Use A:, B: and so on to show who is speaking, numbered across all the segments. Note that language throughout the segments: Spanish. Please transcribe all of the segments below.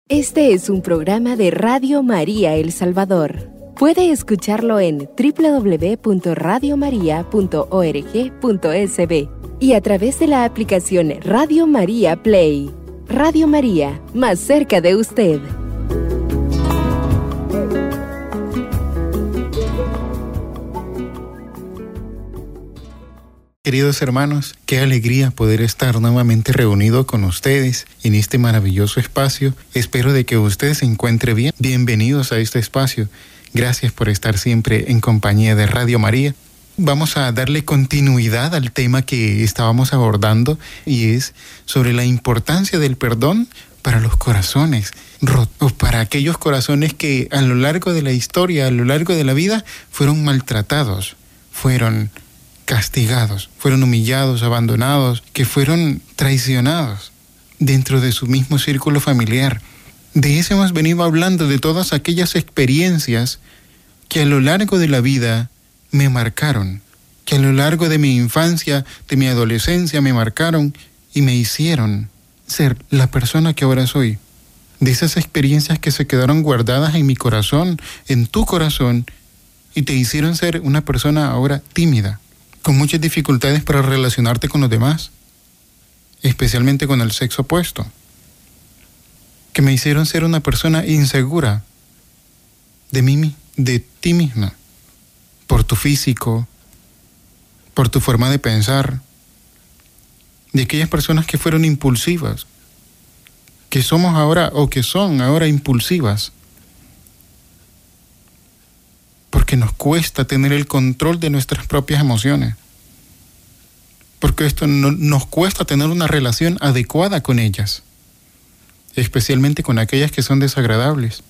A: Este es un programa de Radio María El Salvador. Puede escucharlo en www.radiomaria.org.sb y a través de la aplicación Radio María Play. Radio María, más cerca de usted.
B: Queridos hermanos, qué alegría poder estar nuevamente reunido con ustedes en este maravilloso espacio. Espero de que usted se encuentre bien. Bienvenidos a este espacio. Gracias por estar siempre en compañía de Radio María. Vamos a darle continuidad al tema que estábamos abordando y es sobre la importancia del perdón para los corazones rotos, para aquellos corazones que a lo largo de la historia, a lo largo de la vida, fueron maltratados, fueron castigados, fueron humillados, abandonados, que fueron traicionados dentro de su mismo círculo familiar. De eso hemos venido hablando, de todas aquellas experiencias que a lo largo de la vida me marcaron, que a lo largo de mi infancia, de mi adolescencia me marcaron y me hicieron ser la persona que ahora soy. De esas experiencias que se quedaron guardadas en mi corazón, en tu corazón, y te hicieron ser una persona ahora tímida, con muchas dificultades para relacionarte con los demás, especialmente con el sexo opuesto, que me hicieron ser una persona insegura de ti misma, por tu físico, por tu forma de pensar, de aquellas personas que fueron impulsivas, que somos ahora o que son ahora impulsivas, porque nos cuesta tener el control de nuestras propias emociones, porque esto nos cuesta tener una relación adecuada con ellas, especialmente con aquellas que son desagradables.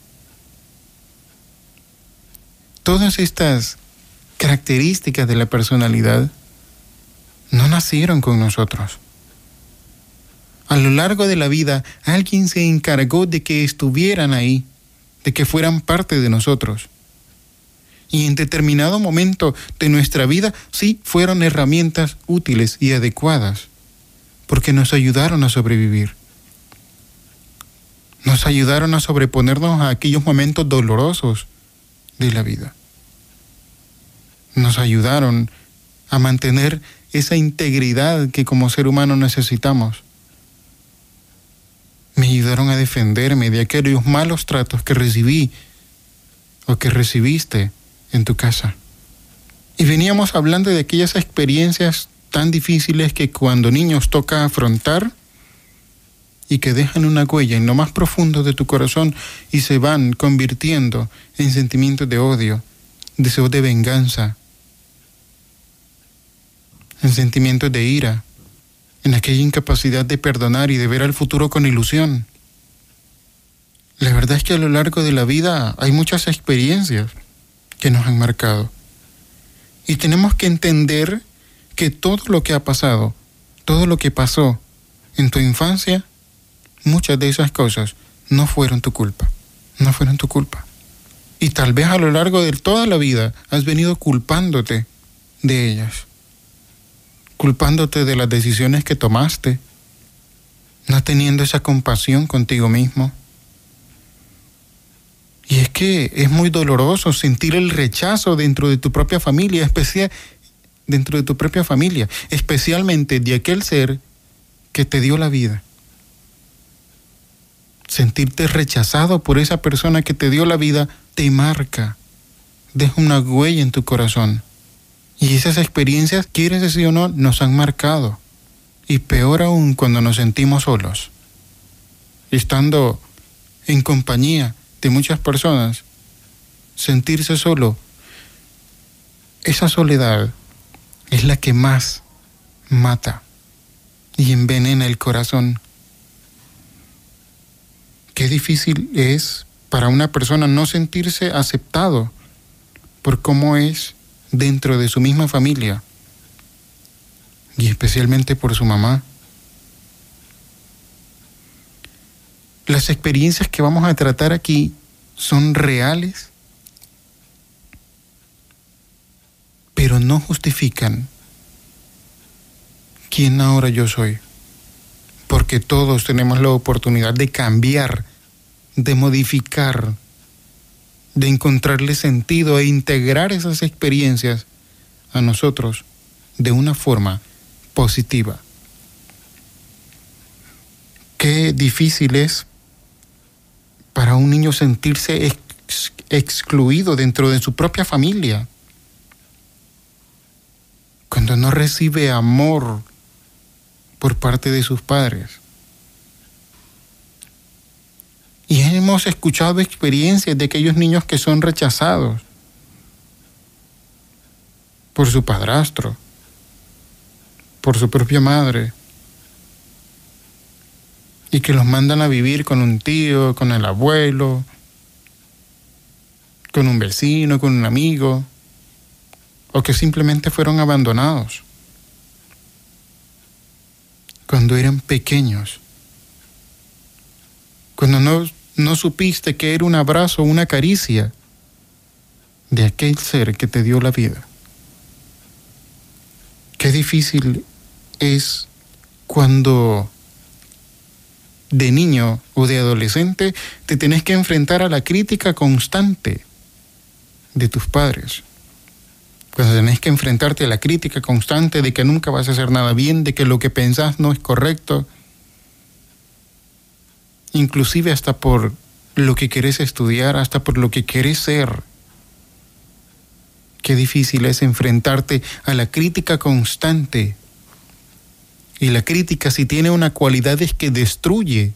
B: Todas estas características de la personalidad no nacieron con nosotros. A lo largo de la vida, alguien se encargó de que estuvieran ahí, de que fueran parte de nosotros. Y en determinado momento de nuestra vida, sí fueron herramientas útiles y adecuadas, porque nos ayudaron a sobrevivir. Nos ayudaron a sobreponernos a aquellos momentos dolorosos de la vida. Nos ayudaron a mantener esa integridad que como ser humano necesitamos. Me ayudaron a defenderme de aquellos malos tratos que recibí o que recibiste en tu casa. Y veníamos hablando de aquellas experiencias tan difíciles que cuando niños toca afrontar y que dejan una huella en lo más profundo de tu corazón y se van convirtiendo en sentimientos de odio, deseos de venganza, en sentimientos de ira, en aquella incapacidad de perdonar y de ver al futuro con ilusión. La verdad es que a lo largo de la vida hay muchas experiencias que nos han marcado. Y tenemos que entender que todo lo que ha pasado, todo lo que pasó en tu infancia, muchas de esas cosas no fueron tu culpa. No fueron tu culpa. Y tal vez a lo largo de toda la vida has venido culpándote de ellas. Culpándote de las decisiones que tomaste. No teniendo esa compasión contigo mismo. Y es que es muy doloroso sentir el rechazo dentro de tu propia familia, especialmente de aquel ser que te dio la vida. Sentirte rechazado por esa persona que te dio la vida te marca, deja una huella en tu corazón. Y esas experiencias, quieres decir o no, nos han marcado. Y peor aún cuando nos sentimos solos, estando en compañía de muchas personas, sentirse solo, esa soledad es la que más mata y envenena el corazón. Qué difícil es para una persona no sentirse aceptado por cómo es dentro de su misma familia y especialmente por su mamá. Las experiencias que vamos a tratar aquí son reales, pero no justifican quién ahora yo soy, porque todos tenemos la oportunidad de cambiar de modificar, de encontrarle sentido e integrar esas experiencias a nosotros de una forma positiva. Qué difícil es para un niño sentirse excluido dentro de su propia familia, cuando no recibe amor por parte de sus padres. Y hemos escuchado experiencias de aquellos niños que son rechazados por su padrastro, por su propia madre, y que los mandan a vivir con un tío, con el abuelo, con un vecino, con un amigo, o que simplemente fueron abandonados cuando eran pequeños, cuando no supiste que era un abrazo, una caricia de aquel ser que te dio la vida. Qué difícil es cuando de niño o de adolescente te tenés que enfrentar a la crítica constante de tus padres. Cuando tenés que enfrentarte a la crítica constante de que nunca vas a hacer nada bien, de que lo que pensás no es correcto, inclusive hasta por lo que querés estudiar, hasta por lo que querés ser. Qué difícil es enfrentarte a la crítica constante. Y la crítica, si tiene una cualidad, es que destruye.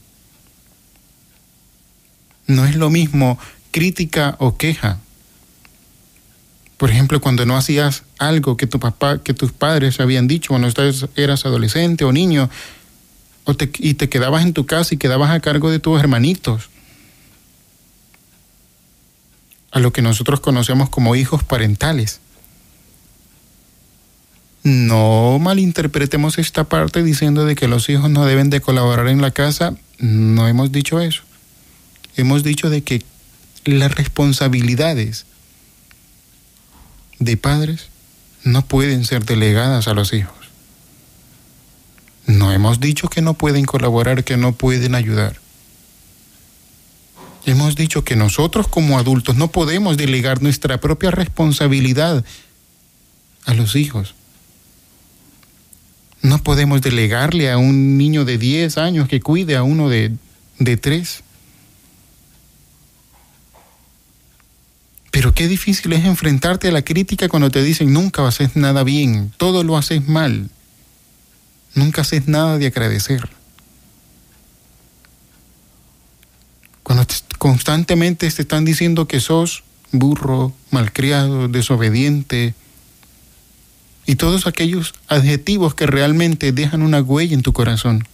B: No es lo mismo crítica o queja. Por ejemplo, cuando no hacías algo que tus padres habían dicho cuando eras adolescente o niño, y te quedabas en tu casa y quedabas a cargo de tus hermanitos, a lo que nosotros conocemos como hijos parentales. No malinterpretemos esta parte diciendo de que los hijos no deben de colaborar en la casa. No hemos dicho eso. Hemos dicho de que las responsabilidades de padres no pueden ser delegadas a los hijos. No hemos dicho que no pueden colaborar, que no pueden ayudar. Hemos dicho que nosotros como adultos no podemos delegar nuestra propia responsabilidad a los hijos. No podemos delegarle a un niño de 10 años que cuide a uno de 3. Pero qué difícil es enfrentarte a la crítica cuando te dicen nunca haces nada bien, todo lo haces mal, nunca haces nada de agradecer. Cuando constantemente te están diciendo que sos burro, malcriado, desobediente, y todos aquellos adjetivos que realmente dejan una huella en tu corazón.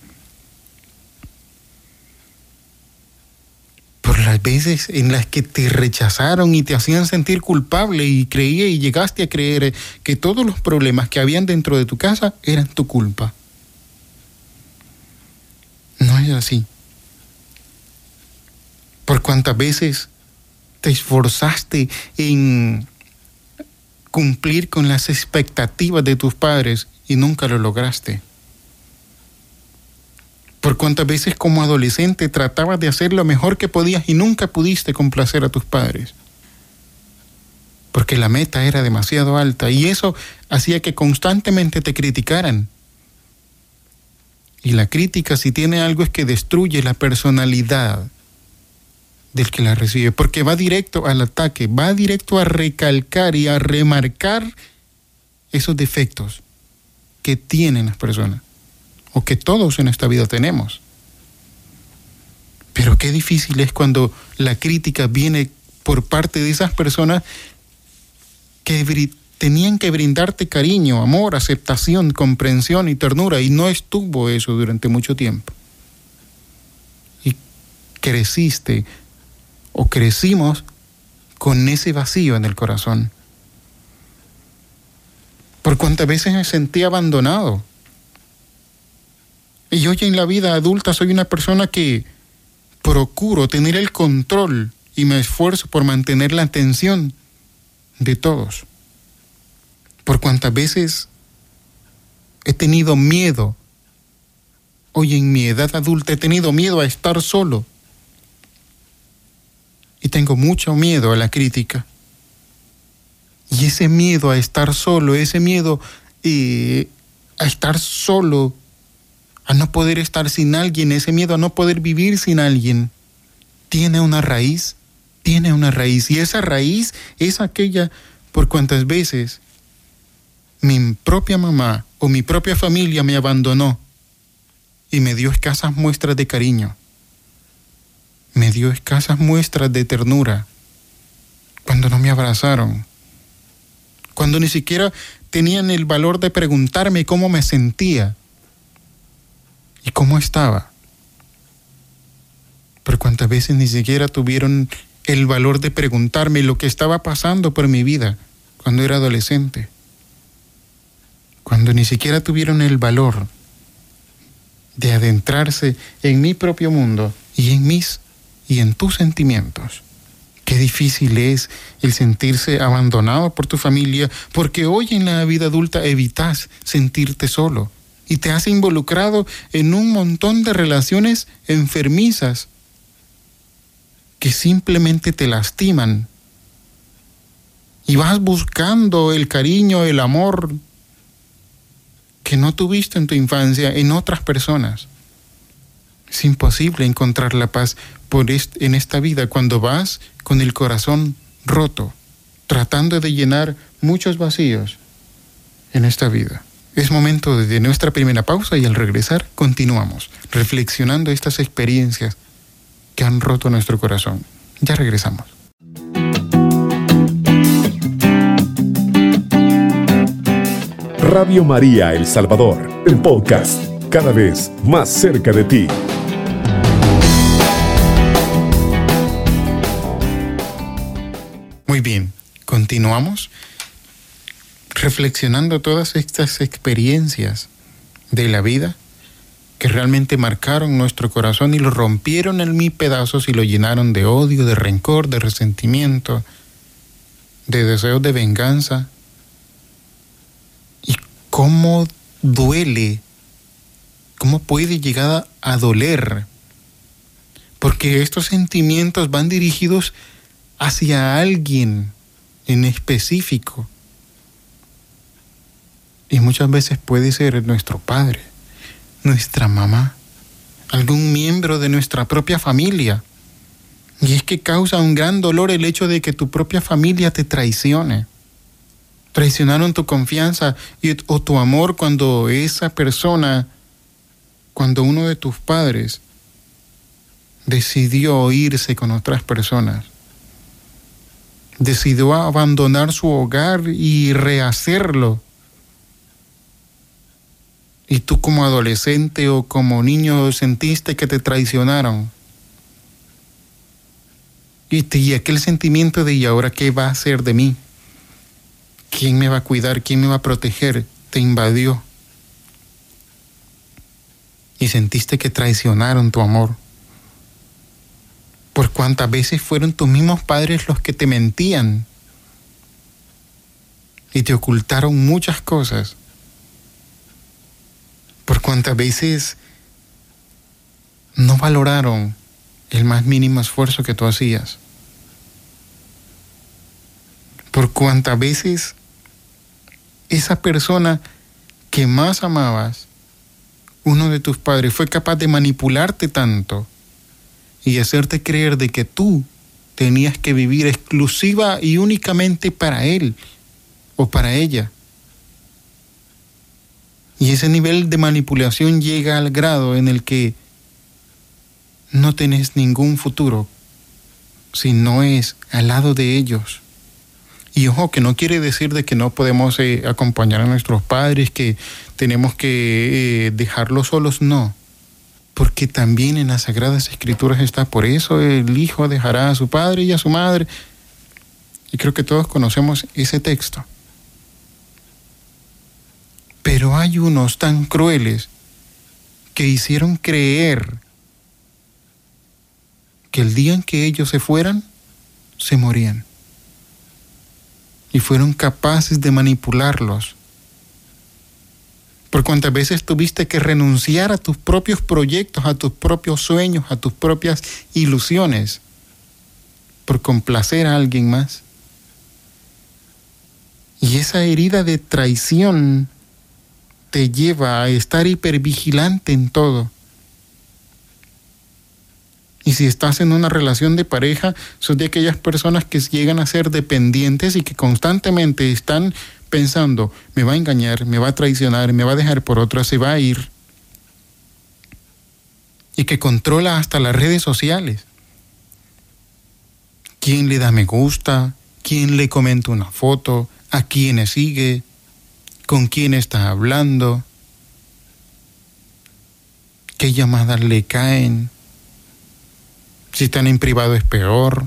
B: Por las veces en las que te rechazaron y te hacían sentir culpable y llegaste a creer que todos los problemas que habían dentro de tu casa eran tu culpa. No es así. Por cuántas veces te esforzaste en cumplir con las expectativas de tus padres y nunca lo lograste. Por cuántas veces como adolescente tratabas de hacer lo mejor que podías y nunca pudiste complacer a tus padres. Porque la meta era demasiado alta y eso hacía que constantemente te criticaran. Y la crítica, si tiene algo, es que destruye la personalidad del que la recibe, porque va directo al ataque, va directo a recalcar y a remarcar esos defectos que tienen las personas, o que todos en esta vida tenemos. Pero qué difícil es cuando la crítica viene por parte de esas personas que tenían que brindarte cariño, amor, aceptación, comprensión y ternura, y no estuvo eso durante mucho tiempo. Y creciste o crecimos con ese vacío en el corazón. Por cuántas veces me sentí abandonado. Y hoy en la vida adulta soy una persona que procuro tener el control y me esfuerzo por mantener la atención de todos. Por cuántas veces he tenido miedo. Hoy en mi edad adulta he tenido miedo a estar solo. y tengo mucho miedo a la crítica. Y ese miedo a estar solo, ese miedo a estar solo, a no poder estar sin alguien, ese miedo a no poder vivir sin alguien, tiene una raíz. Y esa raíz es aquella por cuantas veces mi propia mamá o mi propia familia me abandonó y me dio escasas muestras de cariño, me dio escasas muestras de ternura, cuando no me abrazaron, cuando ni siquiera tenían el valor de preguntarme cómo me sentía y cómo estaba. Pero cuántas veces ni siquiera tuvieron el valor de preguntarme lo que estaba pasando por mi vida cuando era adolescente. Cuando ni siquiera tuvieron el valor de adentrarse en mi propio mundo y en tus sentimientos. Qué difícil es el sentirse abandonado por tu familia, porque hoy en la vida adulta evitas sentirte solo y te has involucrado en un montón de relaciones enfermizas que simplemente te lastiman y vas buscando el cariño, el amor que no tuviste en tu infancia en otras personas. Es imposible encontrar la paz en esta vida cuando vas con el corazón roto, tratando de llenar muchos vacíos en esta vida. Es momento de nuestra primera pausa y al regresar continuamos reflexionando estas experiencias que han roto nuestro corazón. Ya regresamos.
C: Radio María El Salvador, el podcast, cada vez más cerca de ti.
B: Muy bien, continuamos reflexionando todas estas experiencias de la vida que realmente marcaron nuestro corazón y lo rompieron en mil pedazos y lo llenaron de odio, de rencor, de resentimiento, de deseos de venganza. Y cómo duele, cómo puede llegar a doler, porque estos sentimientos van dirigidos hacia alguien en específico. Y muchas veces puede ser nuestro padre, nuestra mamá, algún miembro de nuestra propia familia. Y es que causa un gran dolor el hecho de que tu propia familia te traicione. Traicionaron tu confianza o tu amor cuando esa persona, cuando uno de tus padres decidió irse con otras personas. Decidió abandonar su hogar y rehacerlo. Y tú como adolescente o como niño sentiste que te traicionaron. Y aquel sentimiento de ¿y ahora qué va a hacer de mí? ¿Quién me va a cuidar? ¿Quién me va a proteger? Te invadió. Y sentiste que traicionaron tu amor. Por cuántas veces fueron tus mismos padres los que te mentían y te ocultaron muchas cosas. Por cuántas veces no valoraron el más mínimo esfuerzo que tú hacías. Por cuántas veces esa persona que más amabas, uno de tus padres, fue capaz de manipularte tanto y hacerte creer de que tú tenías que vivir exclusiva y únicamente para él o para ella. Y ese nivel de manipulación llega al grado en el que no tenés ningún futuro si no es al lado de ellos. Y ojo, que no quiere decir de que no podemos acompañar a nuestros padres, que tenemos que dejarlos solos, no. Porque también en las Sagradas Escrituras está, por eso el hijo dejará a su padre y a su madre. Y creo que todos conocemos ese texto. Pero hay unos tan crueles que hicieron creer que el día en que ellos se fueran, se morían. Y fueron capaces de manipularlos. Por cuántas veces tuviste que renunciar a tus propios proyectos, a tus propios sueños, a tus propias ilusiones, por complacer a alguien más. Y esa herida de traición te lleva a estar hipervigilante en todo. Y si estás en una relación de pareja, sos de aquellas personas que llegan a ser dependientes y que constantemente están pensando, me va a engañar, me va a traicionar, me va a dejar por otra, se va a ir. Y que controla hasta las redes sociales. ¿Quién le da me gusta? ¿Quién le comenta una foto? ¿A quiénes sigue? ¿Con quién está hablando? ¿Qué llamadas le caen? Si están en privado es peor.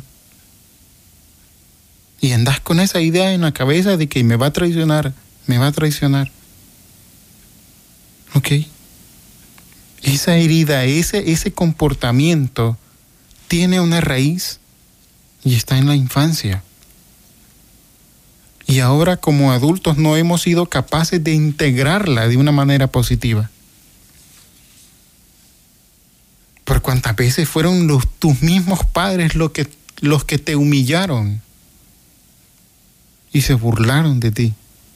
B: Y andas con esa idea en la cabeza de que me va a traicionar, me va a traicionar. Ok. Esa herida, ese comportamiento tiene una raíz y está en la infancia. Y ahora como adultos no hemos sido capaces de integrarla de una manera positiva. Por cuántas veces fueron tus mismos padres los que te humillaron y se burlaron de ti.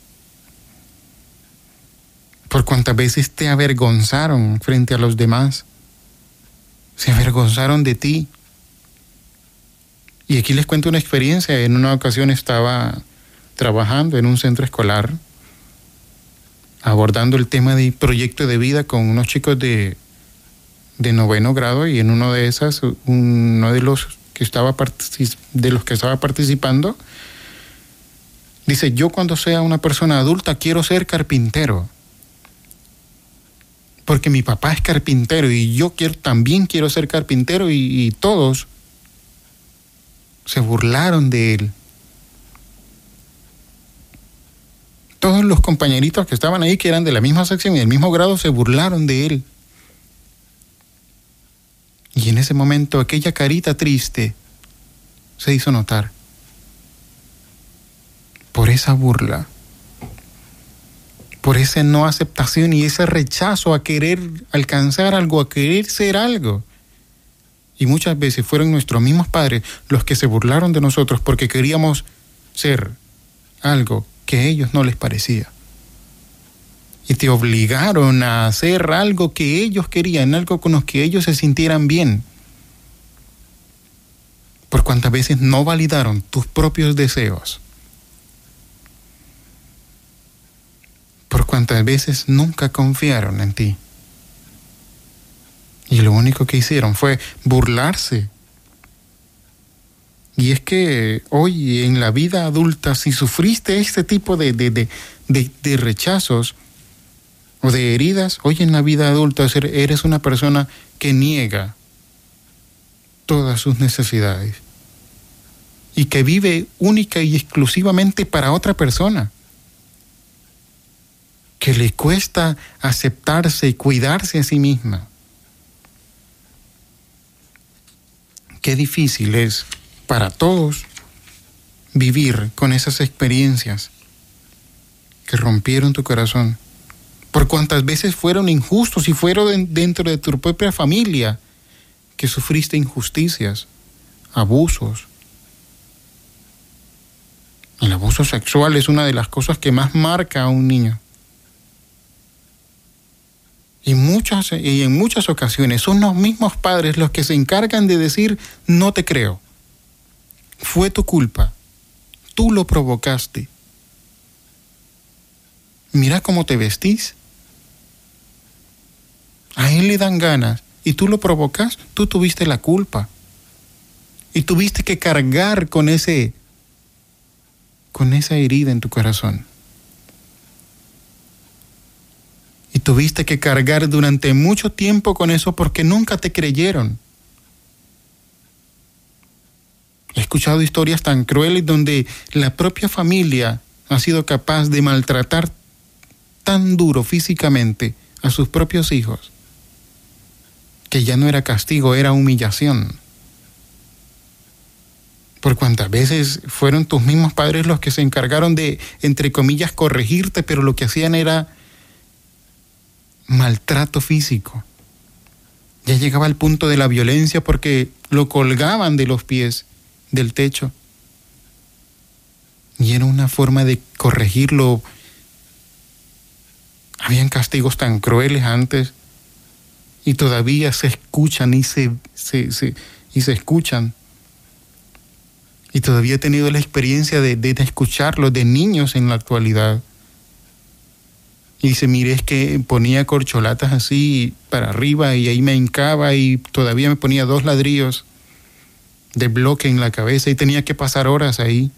B: Por cuántas veces te avergonzaron frente a los demás. Se avergonzaron de ti. Y aquí les cuento una experiencia. En una ocasión estaba trabajando en un centro escolar, abordando el tema de proyecto de vida con unos chicos de 9º grado, y en uno de los que estaba participando, dice, yo cuando sea una persona adulta quiero ser carpintero, porque mi papá es carpintero y yo también quiero ser carpintero, y todos se burlaron de él. Todos los compañeritos que estaban ahí, que eran de la misma sección y del mismo grado, se burlaron de él. Y en ese momento aquella carita triste se hizo notar por esa burla, por esa no aceptación y ese rechazo a querer alcanzar algo, a querer ser algo. Y muchas veces fueron nuestros mismos padres los que se burlaron de nosotros porque queríamos ser algo que a ellos no les parecía. Y te obligaron a hacer algo que ellos querían, algo con lo que ellos se sintieran bien. Por cuántas veces no validaron tus propios deseos. Por cuántas veces nunca confiaron en ti. Y lo único que hicieron fue burlarse. Y es que hoy en la vida adulta, si sufriste este tipo de rechazos o de heridas, hoy en la vida adulta eres una persona que niega todas sus necesidades y que vive única y exclusivamente para otra persona, que le cuesta aceptarse y cuidarse a sí misma. Qué difícil es para todos vivir con esas experiencias que rompieron tu corazón. Por cuántas veces fueron injustos y fueron dentro de tu propia familia que sufriste injusticias, abusos. El abuso sexual es una de las cosas que más marca a un niño. Y en muchas ocasiones son los mismos padres los que se encargan de decir, no te creo. Fue tu culpa. Tú lo provocaste. Mira cómo te vestís. A él le dan ganas y tú lo provocas. Tú tuviste la culpa. Y tuviste que cargar con esa herida en tu corazón. Y tuviste que cargar durante mucho tiempo con eso porque nunca te creyeron. He escuchado historias tan crueles donde la propia familia ha sido capaz de maltratar tan duro físicamente a sus propios hijos que ya no era castigo, era humillación. Por cuántas veces fueron tus mismos padres los que se encargaron de, entre comillas, corregirte, pero lo que hacían era maltrato físico. Ya llegaba al punto de la violencia porque lo colgaban de los pies del techo. Y era una forma de corregirlo. Habían castigos tan crueles antes y todavía se escuchan y se escuchan. Y todavía he tenido la experiencia de escucharlos de niños en la actualidad. Y dice, mire, es que ponía corcholatas así para arriba y ahí me hincaba y todavía me ponía 2 ladrillos de bloque en la cabeza y tenía que pasar horas ahí.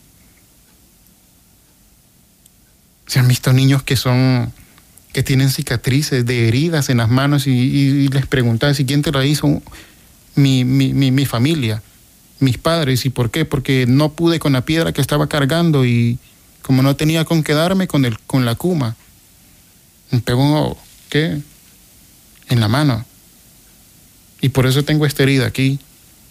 B: Se han visto niños que tienen cicatrices de heridas en las manos y les preguntan si quién te la hizo. Mi familia, mis padres. ¿Y por qué? Porque no pude con la piedra que estaba cargando y como no tenía con qué darme con la cuma, me pegó, ¿qué? En la mano. Y por eso tengo esta herida aquí.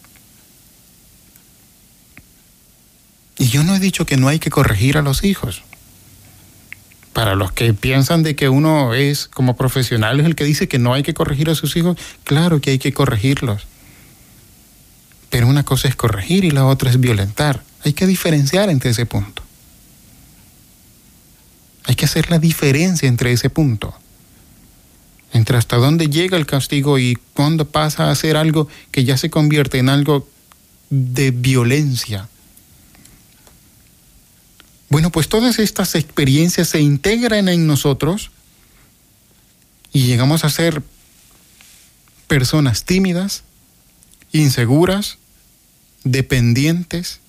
B: Y yo no he dicho que no hay que corregir a los hijos. Para los que piensan de que uno es como profesional es el que dice que no hay que corregir a sus hijos, claro que hay que corregirlos. Pero una cosa es corregir y la otra es violentar. Hay que diferenciar entre ese punto. Hay que hacer la diferencia entre ese punto. Entre hasta dónde llega el castigo y cuándo pasa a ser algo que ya se convierte en algo de violencia. Bueno, pues todas estas experiencias se integran en nosotros y llegamos a ser personas tímidas, inseguras, dependientes.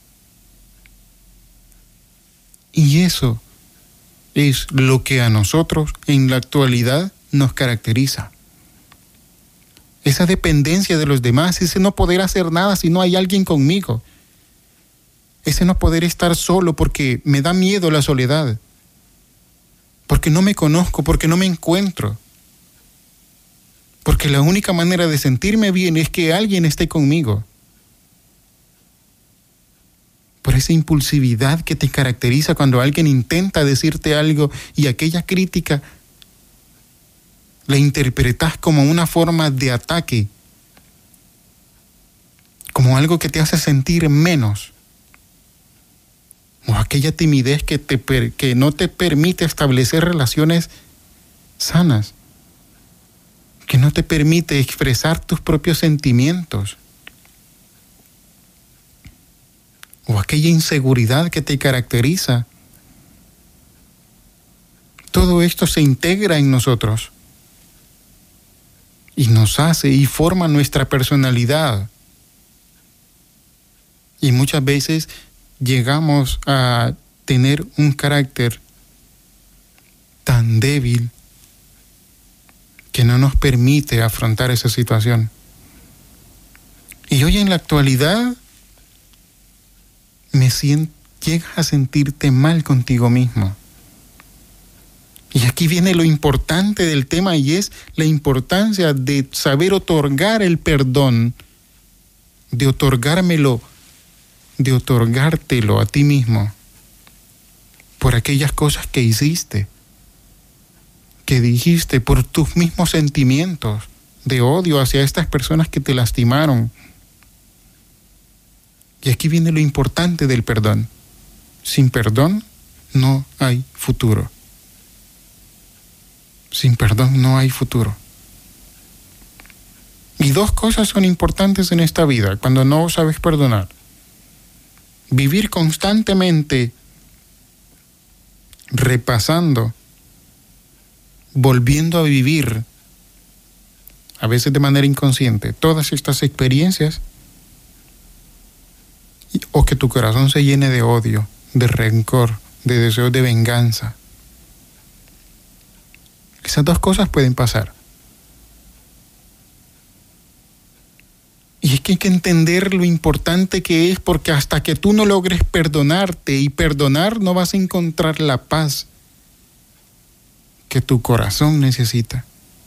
B: Y eso es lo que a nosotros en la actualidad nos caracteriza. Esa dependencia de los demás, ese no poder hacer nada si no hay alguien conmigo. Ese no poder estar solo porque me da miedo la soledad, porque no me conozco, porque no me encuentro, porque la única manera de sentirme bien es que alguien esté conmigo. Por esa impulsividad que te caracteriza cuando alguien intenta decirte algo y aquella crítica la interpretas como una forma de ataque, como algo que te hace sentir menos. O aquella timidez que no te permite establecer relaciones sanas, que no te permite expresar tus propios sentimientos. O aquella inseguridad que te caracteriza. Todo esto se integra en nosotros y nos hace y forma nuestra personalidad. Y muchas veces llegamos a tener un carácter tan débil que no nos permite afrontar esa situación. Y hoy en la actualidad llegas a sentirte mal contigo mismo. Y aquí viene lo importante del tema y es la importancia de saber otorgar el perdón, de otorgártelo a ti mismo por aquellas cosas que hiciste, que dijiste, por tus mismos sentimientos de odio hacia estas personas que te lastimaron. Y aquí viene lo importante del perdón. Sin perdón no hay futuro. Sin perdón no hay futuro. Y 2 cosas son importantes en esta vida cuando no sabes perdonar. Vivir constantemente repasando, volviendo a vivir, a veces de manera inconsciente, todas estas experiencias, o que tu corazón se llene de odio, de rencor, de deseo de venganza. Esas 2 cosas pueden pasar. Y es que hay que entender lo importante que es, porque hasta que tú no logres perdonarte y perdonar, no vas a encontrar la paz que tu corazón necesita.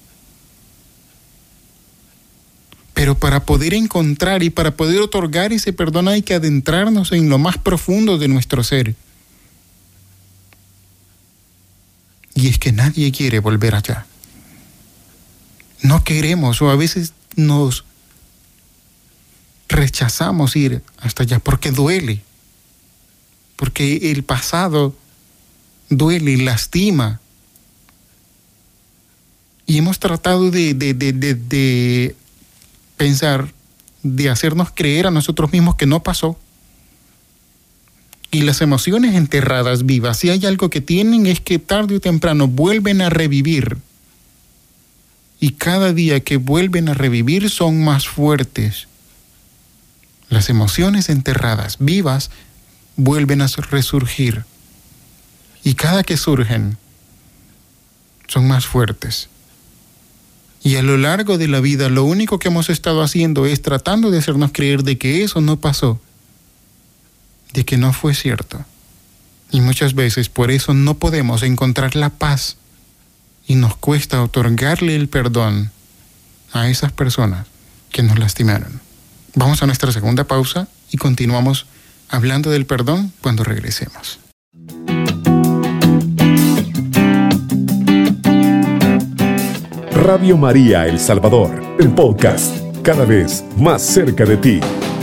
B: Pero para poder encontrar y para poder otorgar ese perdón hay que adentrarnos en lo más profundo de nuestro ser. Y es que nadie quiere volver allá. No queremos, o a veces nos rechazamos ir hasta allá porque duele. Porque el pasado duele y lastima. Y hemos tratado de pensar, de hacernos creer a nosotros mismos que no pasó. Y las emociones enterradas vivas, si hay algo que tienen, es que tarde o temprano vuelven a revivir. Y cada día que vuelven a revivir son más fuertes. Las emociones enterradas vivas vuelven a resurgir. Y cada que surgen, son más fuertes. Y a lo largo de la vida, lo único que hemos estado haciendo es tratando de hacernos creer de que eso no pasó, de que no fue cierto. Y muchas veces por eso no podemos encontrar la paz y nos cuesta otorgarle el perdón a esas personas que nos lastimaron. Vamos a nuestra segunda pausa y continuamos hablando del perdón cuando regresemos.
C: Radio María El Salvador, el podcast, cada vez más cerca de ti.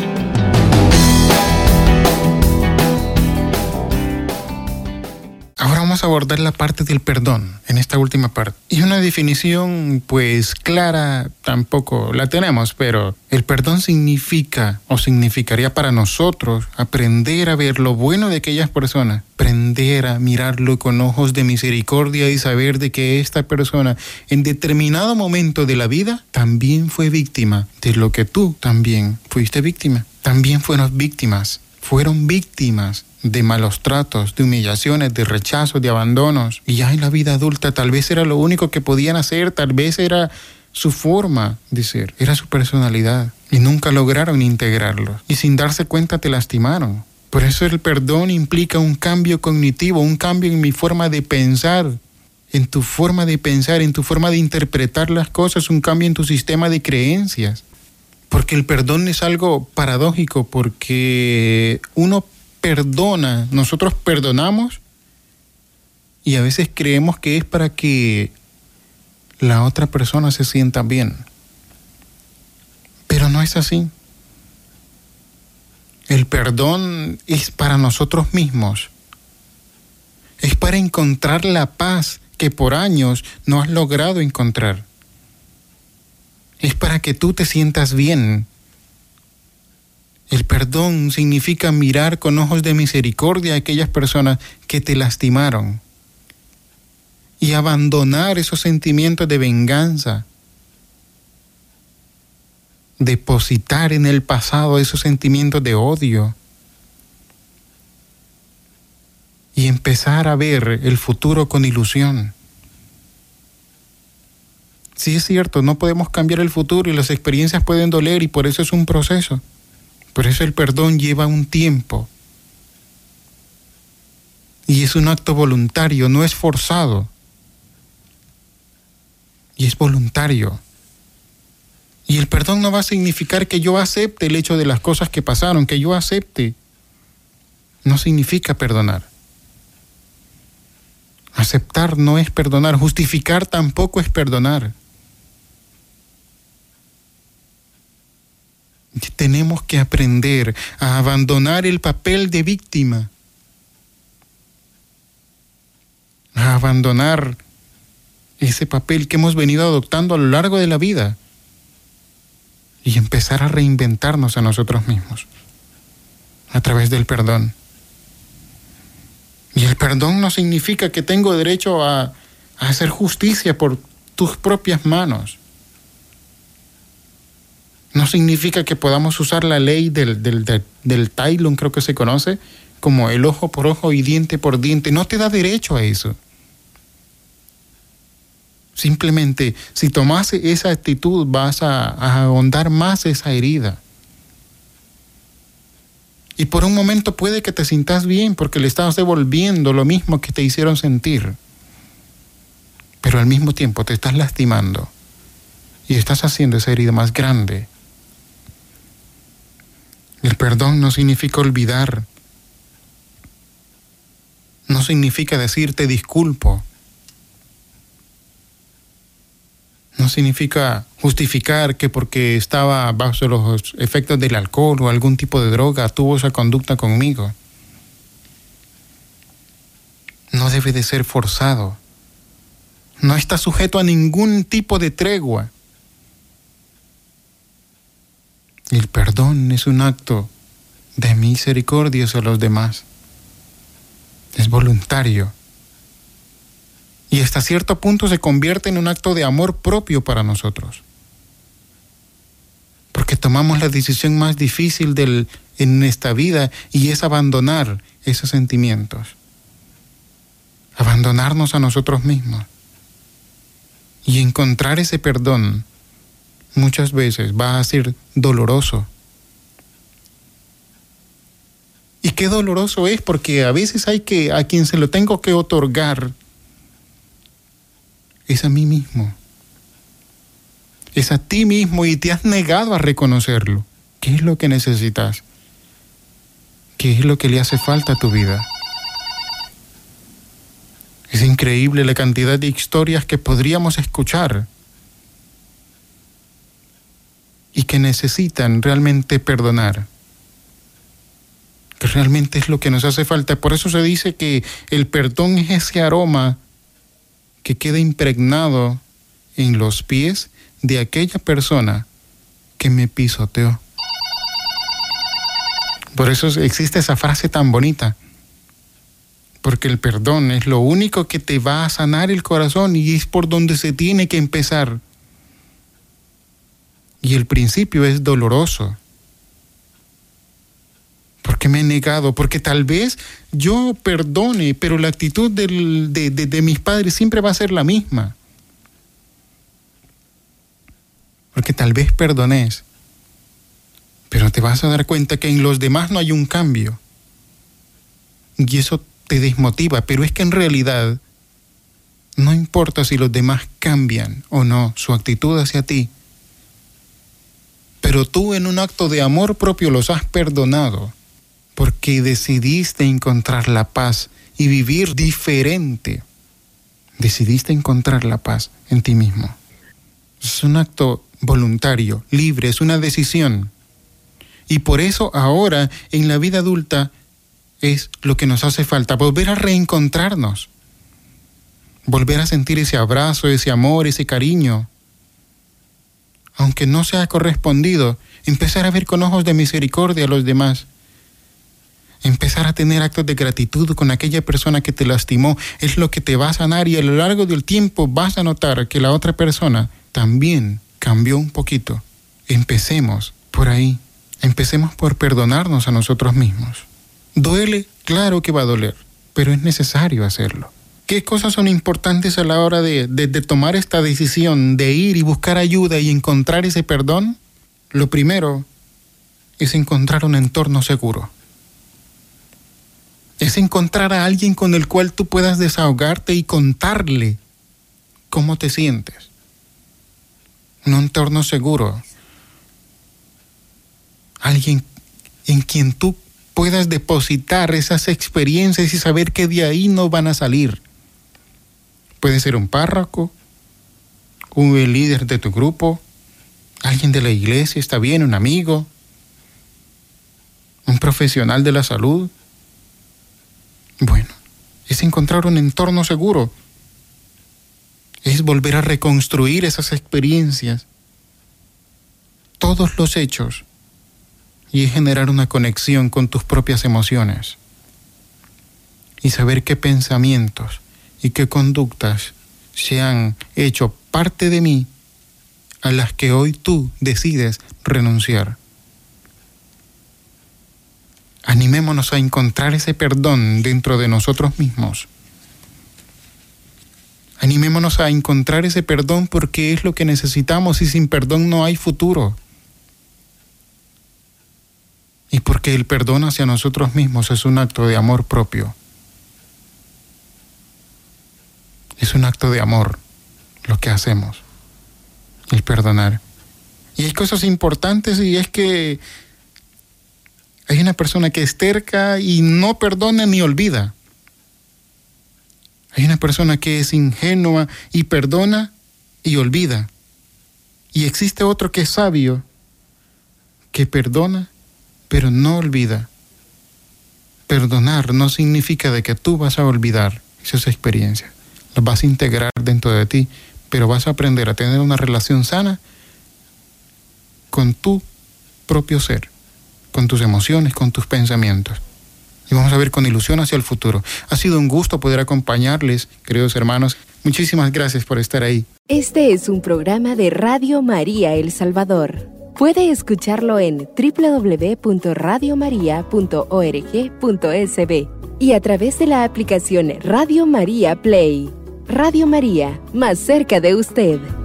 B: Ahora vamos a abordar la parte del perdón, en esta última parte. Y una definición, pues, clara tampoco la tenemos, pero el perdón significa, o significaría para nosotros, aprender a ver lo bueno de aquellas personas, aprender a mirarlo con ojos de misericordia y saber de que esta persona, en determinado momento de la vida, también fue víctima de lo que tú también fuiste víctima. También fueron víctimas de malos tratos, de humillaciones, de rechazos, de abandonos. Y ya en la vida adulta tal vez era lo único que podían hacer, tal vez era su forma de ser, era su personalidad. Y nunca lograron integrarlos. Y sin darse cuenta te lastimaron. Por eso el perdón implica un cambio cognitivo, un cambio en mi forma de pensar, en tu forma de pensar, en tu forma de interpretar las cosas, un cambio en tu sistema de creencias. Porque el perdón es algo paradójico, porque uno perdona, nosotros perdonamos y a veces creemos que es para que la otra persona se sienta bien. Pero no es así. El perdón es para nosotros mismos. Es para encontrar la paz que por años no has logrado encontrar. Es para que tú te sientas bien. El perdón significa mirar con ojos de misericordia a aquellas personas que te lastimaron y abandonar esos sentimientos de venganza, depositar en el pasado esos sentimientos de odio y empezar a ver el futuro con ilusión. Sí, es cierto, no podemos cambiar el futuro y las experiencias pueden doler y por eso es un proceso. Por eso el perdón lleva un tiempo. Y es un acto voluntario, no es forzado. Y es voluntario. Y el perdón no va a significar que yo acepte el hecho de las cosas que pasaron, que yo acepte. No significa perdonar. Aceptar no es perdonar, justificar tampoco es perdonar. Tenemos que aprender a abandonar el papel de víctima, a abandonar ese papel que hemos venido adoptando a lo largo de la vida y empezar a reinventarnos a nosotros mismos a través del perdón. Y el perdón no significa que tengo derecho a hacer justicia por tus propias manos. No significa que podamos usar la ley del Tailun, creo que se conoce, como el ojo por ojo y diente por diente. No te da derecho a eso. Simplemente, si tomas esa actitud, vas a ahondar más esa herida. Y por un momento puede que te sientas bien porque le estás devolviendo lo mismo que te hicieron sentir. Pero al mismo tiempo te estás lastimando y estás haciendo esa herida más grande. El perdón no significa olvidar. No significa decirte disculpo. No significa justificar que porque estaba bajo los efectos del alcohol o algún tipo de droga tuvo esa conducta conmigo. No debe de ser forzado. No está sujeto a ningún tipo de tregua. El perdón es un acto de misericordia hacia los demás. Es voluntario. Y hasta cierto punto se convierte en un acto de amor propio para nosotros. Porque tomamos la decisión más difícil en esta vida y es abandonar esos sentimientos. Abandonarnos a nosotros mismos. Y encontrar ese perdón muchas veces va a ser doloroso. Y qué doloroso es, porque a veces a quien se lo tengo que otorgar es a mí mismo. Es a ti mismo y te has negado a reconocerlo. ¿Qué es lo que necesitas? ¿Qué es lo que le hace falta a tu vida? Es increíble la cantidad de historias que podríamos escuchar y que necesitan realmente perdonar. Que realmente es lo que nos hace falta. Por eso se dice que el perdón es ese aroma que queda impregnado en los pies de aquella persona que me pisoteó. Por eso existe esa frase tan bonita. Porque el perdón es lo único que te va a sanar el corazón y es por donde se tiene que empezar. Y el principio es doloroso. Porque me he negado, porque tal vez yo perdone, pero la actitud de mis padres siempre va a ser la misma. Porque tal vez perdones, pero te vas a dar cuenta que en los demás no hay un cambio. Y eso te desmotiva, pero es que en realidad no importa si los demás cambian o no su actitud hacia ti, pero tú en un acto de amor propio los has perdonado porque decidiste encontrar la paz y vivir diferente. Decidiste encontrar la paz en ti mismo. Es un acto voluntario, libre, es una decisión. Y por eso ahora en la vida adulta es lo que nos hace falta, volver a reencontrarnos, volver a sentir ese abrazo, ese amor, ese cariño. Aunque no sea correspondido, empezar a ver con ojos de misericordia a los demás. Empezar a tener actos de gratitud con aquella persona que te lastimó es lo que te va a sanar, y a lo largo del tiempo vas a notar que la otra persona también cambió un poquito. Empecemos por ahí, empecemos por perdonarnos a nosotros mismos. ¿Duele? Claro que va a doler, pero es necesario hacerlo. ¿Qué cosas son importantes a la hora de tomar esta decisión de ir y buscar ayuda y encontrar ese perdón? Lo primero es encontrar un entorno seguro. Es encontrar a alguien con el cual tú puedas desahogarte y contarle cómo te sientes. Un entorno seguro. Alguien en quien tú puedas depositar esas experiencias y saber que de ahí no van a salir. Puede ser un párroco, un líder de tu grupo, alguien de la iglesia, está bien, un amigo, un profesional de la salud. Bueno, es encontrar un entorno seguro. Es volver a reconstruir esas experiencias, todos los hechos, y es generar una conexión con tus propias emociones. Y saber qué pensamientos y qué conductas se han hecho parte de mí a las que hoy tú decides renunciar. Animémonos a encontrar ese perdón dentro de nosotros mismos. Animémonos a encontrar ese perdón porque es lo que necesitamos y sin perdón no hay futuro. Y porque el perdón hacia nosotros mismos es un acto de amor propio. Es un acto de amor lo que hacemos, el perdonar. Y hay cosas importantes, y es que hay una persona que es terca y no perdona ni olvida. Hay una persona que es ingenua y perdona y olvida. Y existe otro que es sabio, que perdona, pero no olvida. Perdonar no significa de que tú vas a olvidar esas experiencias. Las vas a integrar dentro de ti, pero vas a aprender a tener una relación sana con tu propio ser, con tus emociones, con tus pensamientos. Y vamos a ver con ilusión hacia el futuro. Ha sido un gusto poder acompañarles, queridos hermanos. Muchísimas gracias por estar ahí.
A: Este es un programa de Radio María El Salvador. Puede escucharlo en www.radiomaria.org.sb y a través de la aplicación Radio María Play. Radio María, más cerca de usted.